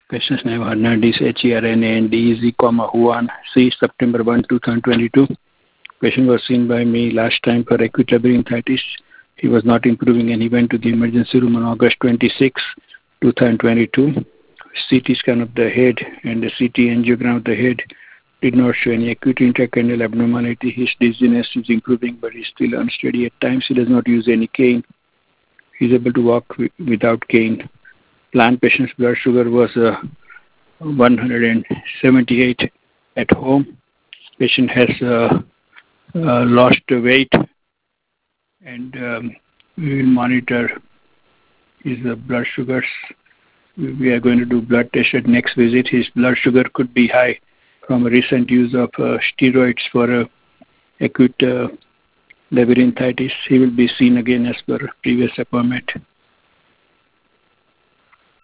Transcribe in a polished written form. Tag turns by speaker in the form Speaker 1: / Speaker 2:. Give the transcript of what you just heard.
Speaker 1: Patient's name Hernandez, Hernandez, Juan, C, September 1, 2022. Patient was seen by me last time for acute labyrinthitis. He was not improving and he went to the emergency room on August 26, 2022. CT scan of the head and the CT angiogram of the head did not show any acute intracranial abnormality. His dizziness is improving, but he's still unsteady at times. He does not use any cane. He's able to walk without cane. Planned patient's blood sugar was 178 at home. Patient has lost weight, and we will monitor his blood sugars. We are going to do blood test at next visit. His blood sugar could be high from recent use of steroids for acute labyrinthitis. He will be seen again as per previous appointment.